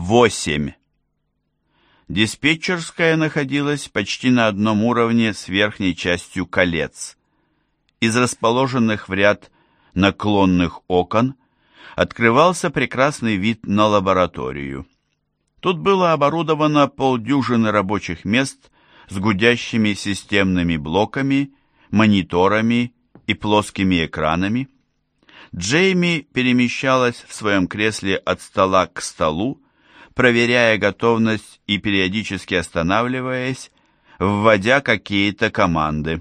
8. Диспетчерская находилась почти на одном уровне с верхней частью колец. Из расположенных в ряд наклонных окон открывался прекрасный вид на лабораторию. Тут было оборудовано полдюжины рабочих мест с гудящими системными блоками, мониторами и плоскими экранами. Джейми перемещалась в своем кресле от стола к столу, проверяя готовность и периодически останавливаясь, вводя какие-то команды.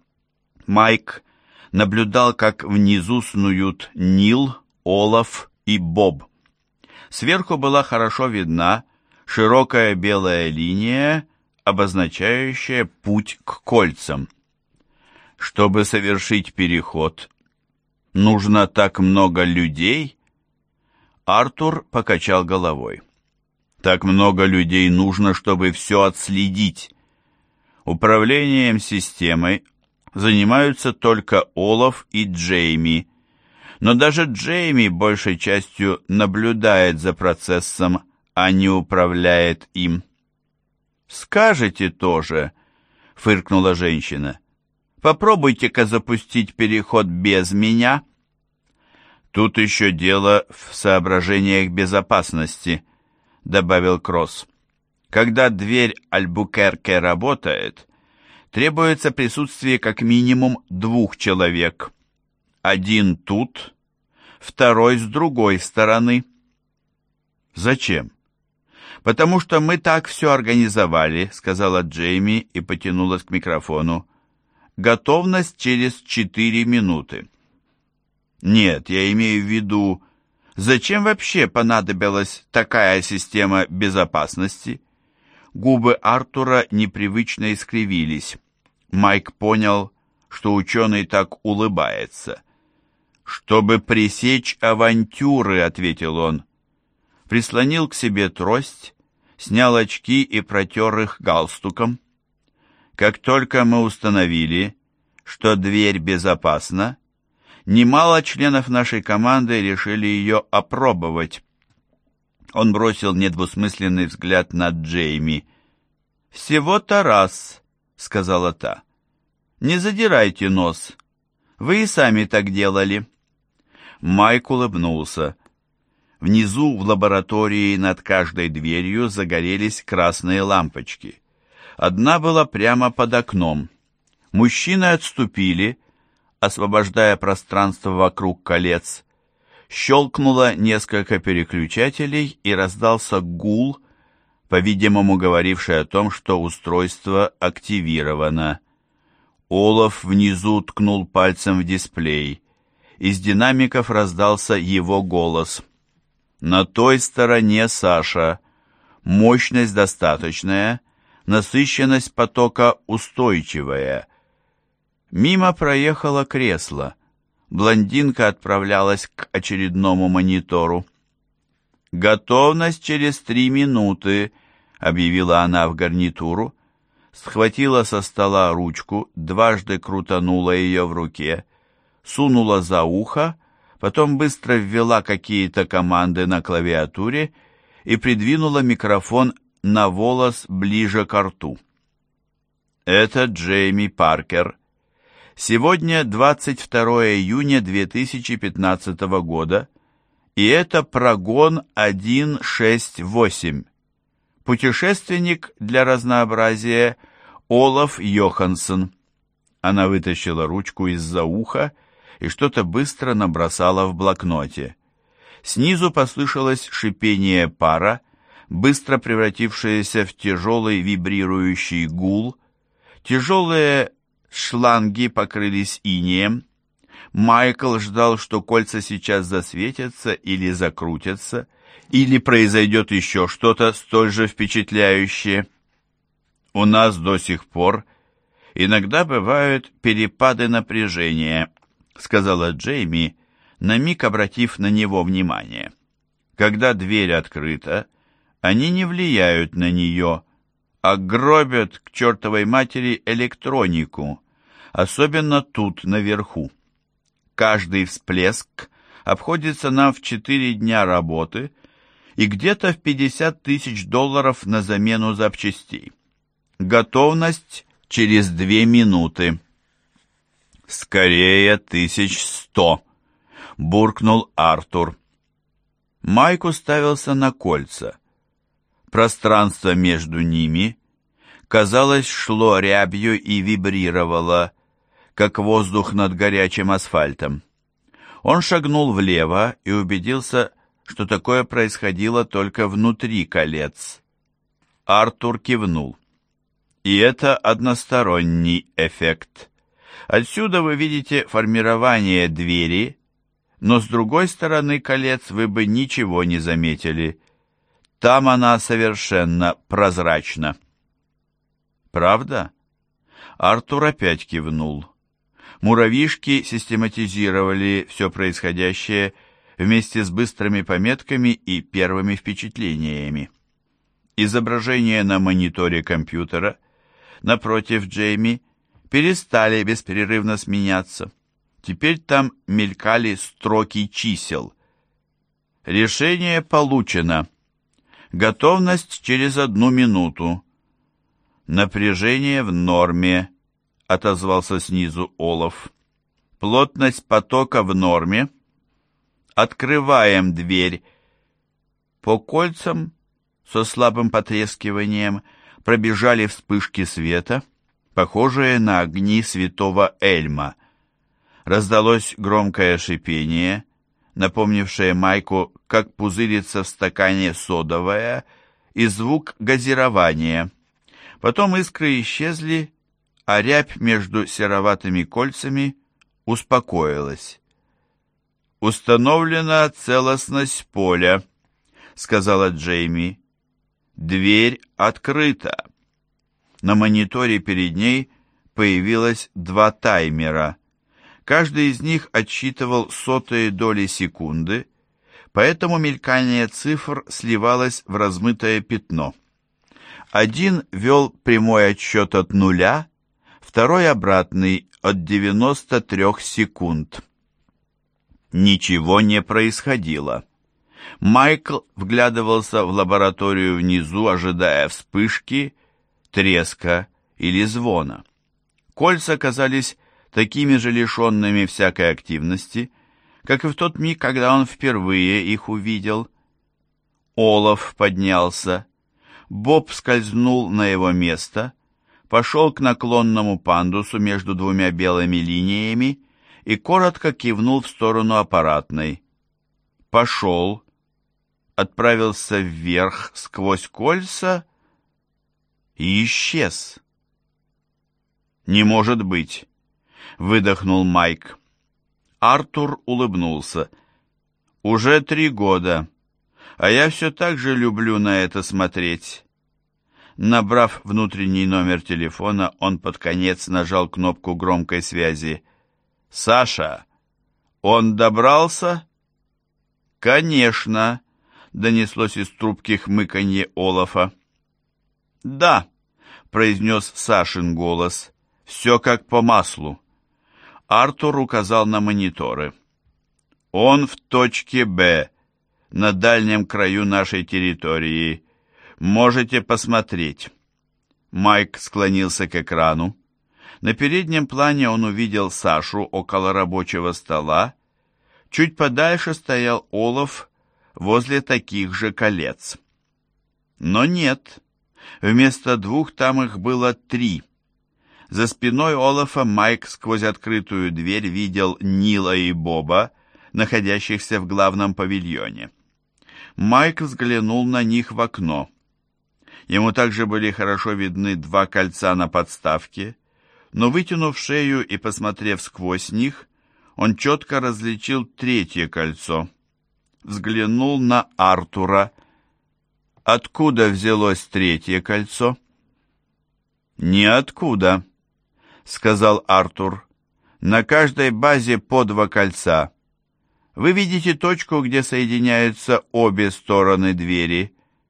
Майк наблюдал, как внизу снуют Нил, Олаф и Боб. Сверху была хорошо видна широкая белая линия, обозначающая путь к кольцам. Чтобы совершить переход, нужно так много людей? Артур покачал головой. Так много людей нужно, чтобы все отследить. Управлением системой занимаются только Олаф и Джейми, но даже Джейми большей частью наблюдает за процессом, а не управляет им. «Скажете тоже», — фыркнула женщина. «Попробуйте-ка запустить переход без меня». «Тут еще дело в соображениях безопасности», — добавил Кросс. «Когда дверь Альбукерке работает, требуется присутствие как минимум 2 человек. Один тут, второй с другой стороны». «Зачем?» «Потому что мы так все организовали», — сказала Джейми и потянулась к микрофону. «Готовность через 4 минуты». «Нет, я имею в виду, зачем вообще понадобилась такая система безопасности?» Губы Артура непривычно искривились. Майк понял, что ученый так улыбается. «Чтобы пресечь авантюры», — ответил он. Прислонил к себе трость, снял очки и протер их галстуком. «Как только мы установили, что дверь безопасна, немало членов нашей команды решили ее опробовать». Он бросил недвусмысленный взгляд на Джейми. «Всего-то раз», — сказала та. «Не задирайте нос. Вы и сами так делали». Майк улыбнулся. Внизу в лаборатории над каждой дверью загорелись красные лампочки. Одна была прямо под окном. Мужчины отступили, освобождая пространство вокруг колец. Щелкнуло несколько переключателей и раздался гул, по-видимому говоривший о том, что устройство активировано. Олаф внизу ткнул пальцем в дисплей. Из динамиков раздался его голос. «На той стороне Саша. Мощность достаточная, насыщенность потока устойчивая». Мимо проехало кресло. Блондинка отправлялась к очередному монитору. «Готовность через 3 минуты», — объявила она в гарнитуру, схватила со стола ручку, дважды крутанула ее в руке, сунула за ухо, потом быстро ввела какие-то команды на клавиатуре и придвинула микрофон на волос ближе к рту. «Это Джейми Паркер. Сегодня 22 июня 2015 года, и это прогон 168. Путешественник для разнообразия Олаф Йоханссон». Она вытащила ручку из-за уха и что-то быстро набросала в блокноте. Снизу послышалось шипение пара, быстро превратившееся в тяжелый вибрирующий гул. Тяжелые шланги покрылись инеем. Майкл ждал, что кольца сейчас засветятся или закрутятся, или произойдет еще что-то столь же впечатляющее. «У нас до сих пор иногда бывают перепады напряжения», — сказала Джейми, на миг обратив на него внимание. «Когда дверь открыта, они не влияют на нее, а гробят к чертовой матери электронику, особенно тут, наверху. Каждый всплеск обходится нам в 4 дня работы и где-то в $50 000 на замену запчастей. Готовность через 2 минуты. «Скорее 1100», — буркнул Артур. Майк уставился на кольца. Пространство между ними, казалось, шло рябью и вибрировало, как воздух над горячим асфальтом. Он шагнул влево и убедился, что такое происходило только внутри колец. Артур кивнул. И это односторонний эффект. Отсюда вы видите формирование двери, но с другой стороны колец вы бы ничего не заметили. Там она совершенно прозрачна. Правда? Артур опять кивнул. Муравьишки систематизировали все происходящее вместе с быстрыми пометками и первыми впечатлениями. Изображения на мониторе компьютера напротив Джейми перестали беспрерывно сменяться. Теперь там мелькали строки чисел. Решение получено. Готовность через 1 минуту. Напряжение в норме, отозвался снизу Олаф. Плотность потока в норме. Открываем дверь. По кольцам со слабым потрескиванием пробежали вспышки света, похожие на огни святого Эльма. Раздалось громкое шипение, напомнившее Майку, как пузырится в стакане содовая, и звук газирования. Потом искры исчезли, а рябь между сероватыми кольцами успокоилась. «Установлена целостность поля», — сказала Джейми. «Дверь открыта». На мониторе перед ней появилось 2 таймера. Каждый из них отсчитывал сотые доли секунды, поэтому мелькание цифр сливалось в размытое пятно. Один вел прямой отсчет от 0, второй обратный от 93 секунд. Ничего не происходило. Майкл вглядывался в лабораторию внизу, ожидая вспышки, треска или звона. Кольца казались такими же лишенными всякой активности, как и в тот миг, когда он впервые их увидел. Олаф поднялся. Боб скользнул на его место, пошел к наклонному пандусу между 2 белыми линиями и коротко кивнул в сторону аппаратной. Пошел, отправился вверх сквозь кольца и исчез. «Не может быть!» — выдохнул Майк. Артур улыбнулся. «Уже 3 года, а я все так же люблю на это смотреть». Набрав внутренний номер телефона, он под конец нажал кнопку громкой связи. «Саша, он добрался?» «Конечно», — донеслось из трубки хмыканье Олафа. «Да», — произнес Сашин голос, — «все как по маслу». Артур указал на мониторы. «Он в точке Б, на дальнем краю нашей территории. Можете посмотреть». Майк склонился к экрану. На переднем плане он увидел Сашу около рабочего стола. Чуть подальше стоял Олаф возле таких же колец. Но нет, вместо 2 там их было 3. За спиной Олафа Майк сквозь открытую дверь видел Нила и Боба, находящихся в главном павильоне. Майк взглянул на них в окно. Ему также были хорошо видны 2 кольца на подставке, но, вытянув шею и посмотрев сквозь них, он четко различил 3-е кольцо. Взглянул на Артура. Откуда взялось 3-е кольцо? «Ниоткуда», — сказал Артур. «На каждой базе по 2 кольца. Вы видите точку, где соединяются обе стороны двери.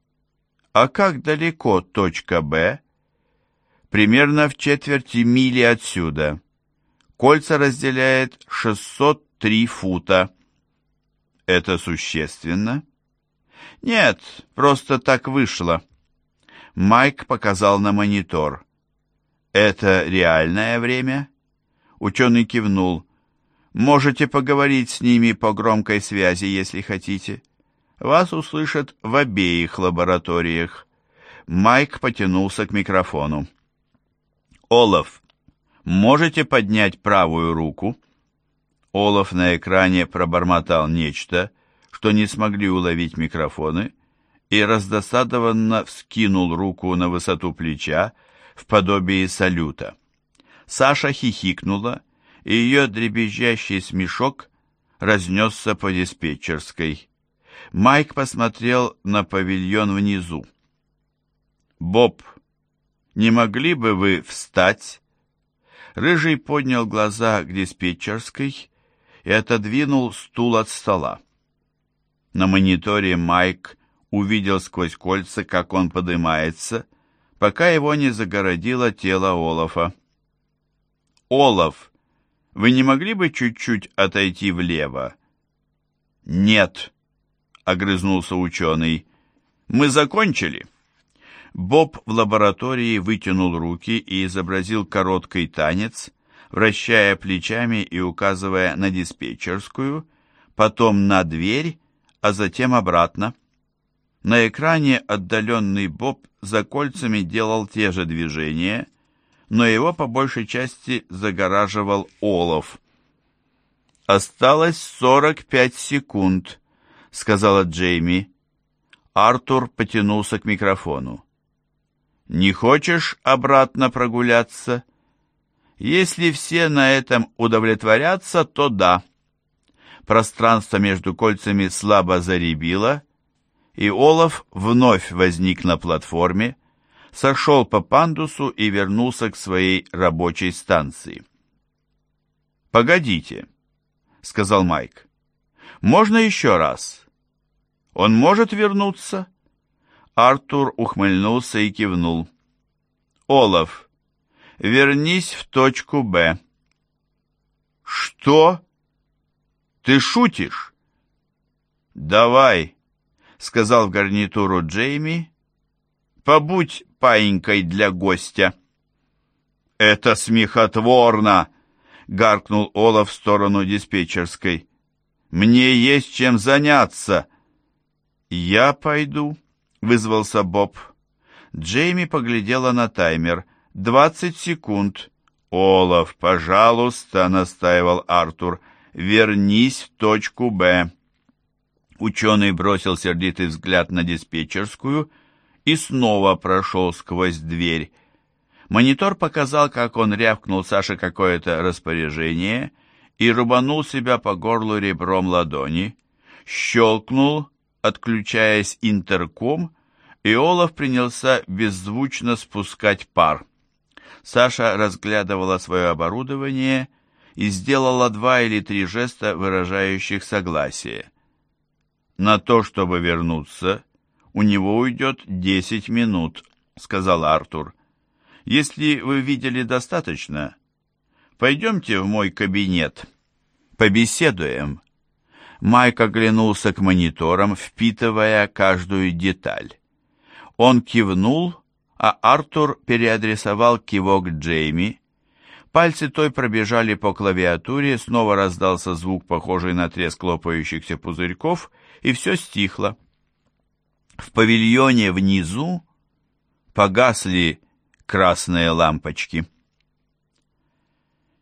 А как далеко точка Б? Примерно в четверти мили отсюда. Кольца разделяет 603 фута. Это существенно? «Нет, просто так вышло». Майк показал на монитор. «Это реальное время?» Ученый кивнул. «Можете поговорить с ними по громкой связи, если хотите. Вас услышат в обеих лабораториях». Майк потянулся к микрофону. «Олаф, можете поднять правую руку?» Олаф на экране пробормотал нечто, что не смогли уловить микрофоны, и раздосадованно вскинул руку на высоту плеча в подобии салюта. Саша хихикнула, и ее дребезжащий смешок разнесся по диспетчерской. Майк посмотрел на павильон внизу. «Боб, не могли бы вы встать?» Рыжий поднял глаза к диспетчерской и отодвинул стул от стола. На мониторе Майк увидел сквозь кольца, как он поднимается, пока его не загородило тело Олафа. «Олаф, вы не могли бы чуть-чуть отойти влево?» «Нет», — огрызнулся ученый. «Мы закончили». Боб в лаборатории вытянул руки и изобразил короткий танец, вращая плечами и указывая на диспетчерскую, потом на дверь, а затем обратно. На экране отдаленный Боб за кольцами делал те же движения, но его по большей части загораживал Олаф. «Осталось 45 секунд», — сказала Джейми. Артур потянулся к микрофону. «Не хочешь обратно прогуляться? Если все на этом удовлетворятся, то да». Пространство между кольцами слабо заребило, и Олаф вновь возник на платформе, сошел по пандусу и вернулся к своей рабочей станции. «Погодите», — сказал Майк. «Можно еще раз? Он может вернуться?» Артур ухмыльнулся и кивнул. «Олаф, вернись в точку Б». «Что? Ты шутишь?» «Давай», — сказал в гарнитуру Джейми. «Побудь паинькой для гостя». «Это смехотворно!» — гаркнул Олаф в сторону диспетчерской. «Мне есть чем заняться». «Я пойду», — вызвался Боб. Джейми поглядела на таймер. 20 секунд. «Олаф, пожалуйста», — настаивал Артур, — «вернись в точку Б». Ученый бросил сердитый взгляд на диспетчерскую и снова прошел сквозь дверь. Монитор показал, как он рявкнул Саше какое-то распоряжение и рубанул себя по горлу ребром ладони, щелкнул, отключаясь интерком, и Олаф принялся беззвучно спускать пар. Саша разглядывала свое оборудование и сделала 2 или 3 жеста, выражающих согласие. «На то, чтобы вернуться, у него уйдет 10 минут», — сказал Артур. «Если вы видели достаточно, пойдемте в мой кабинет, побеседуем». Майк оглянулся к мониторам, впитывая каждую деталь. Он кивнул, а Артур переадресовал кивок Джейми. Пальцы той пробежали по клавиатуре, снова раздался звук, похожий на треск лопающихся пузырьков, и все стихло. В павильоне внизу погасли красные лампочки.